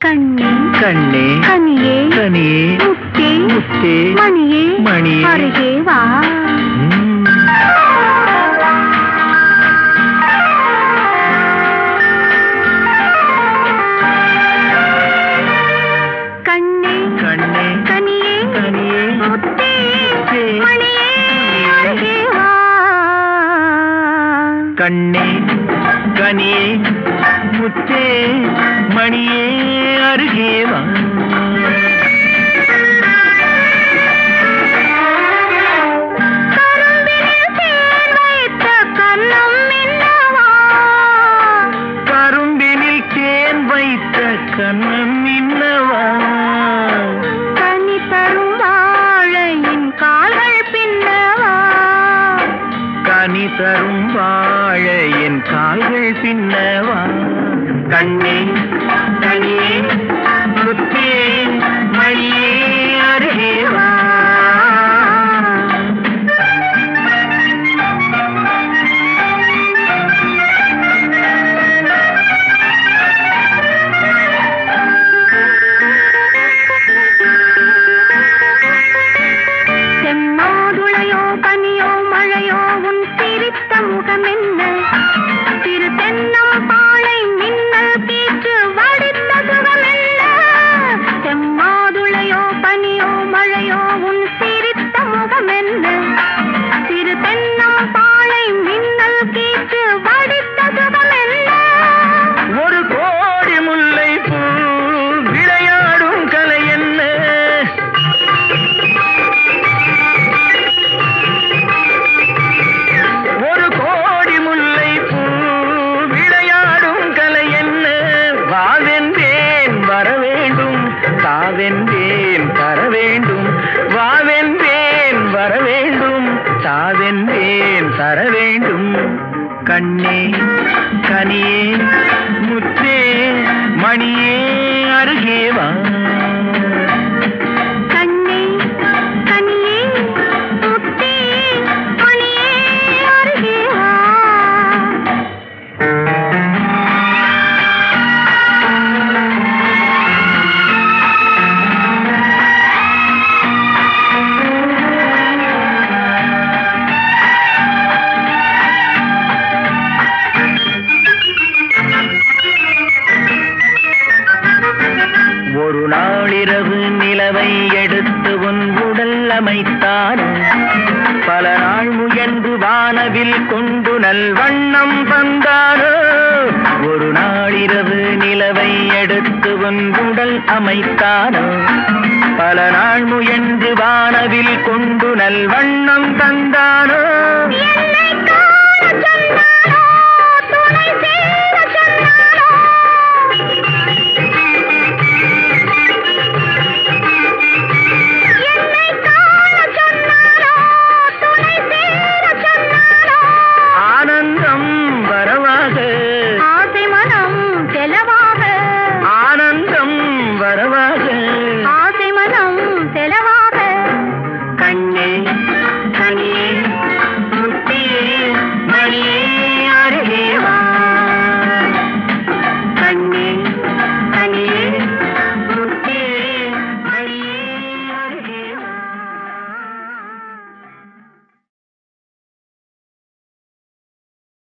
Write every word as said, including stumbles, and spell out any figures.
கண்ணே கண்ணே கனியே கனியே முத்தே முத்தே மணியே மணியே அருகே வா. கண்ணே கண்ணே கனியே கனியே முத்தே மணியே அருகே வா. கண்ணே கனியே முத்தே மணியே அருகே வா. கரும்பினில் தேன் வைத்த கண்ணம் இன்னவா. கனி தரும் வாழையின் கால்கள் பின்னவா. கனி தரும் வாழையின் கால்கள் பின்னவா. கண்ணே கனியே முத்தே மணியே அருகே வா. செம்மாதுளையோ பனியோ மழையோ உன் சிரித்த முகம் என்ன. திரு தென்னம் பாளை மின்னல் கீற்று வடித்த சுகம் என்ன. செம்மாதுளையோ பனியோ மழையோ உன் சிரித்த முகம் என்ன. திரு தென்னம் பாளை மின்னல் கீற்று வடித்த சுகம் என்ன. ஒரு கோடி முல்லை பூ விளையாடும் கலை என்ன. ஒரு கோடி முல்லை பூ விளையாடும் கலை என்ன. வாவென்றேன் வர வேண்டும் தாவென்றேன் தர வேண்டும். வாவென்றேன் வர வேண்டும் தாவென்றேன் தர வேண்டும். கண்ணே கனியே முத்தே மணியே அருகே வா. கண்ணே கனியே முத்தே மணியே அருகே வா. ஒரு நாளிரவு நிலவை எடுத்து உன் உடல் அமைத்தானோ. பல நாள் முயன்று வானவில் கொண்டு நல் வண்ணம் தந்தானோ. ஒரு நாளிரவு நிலவை எடுத்து உன் உடல் அமைத்தானோ. பல நாள் முயன்று வானவில் கொண்டு நல் வண்ணம் தந்தானோ.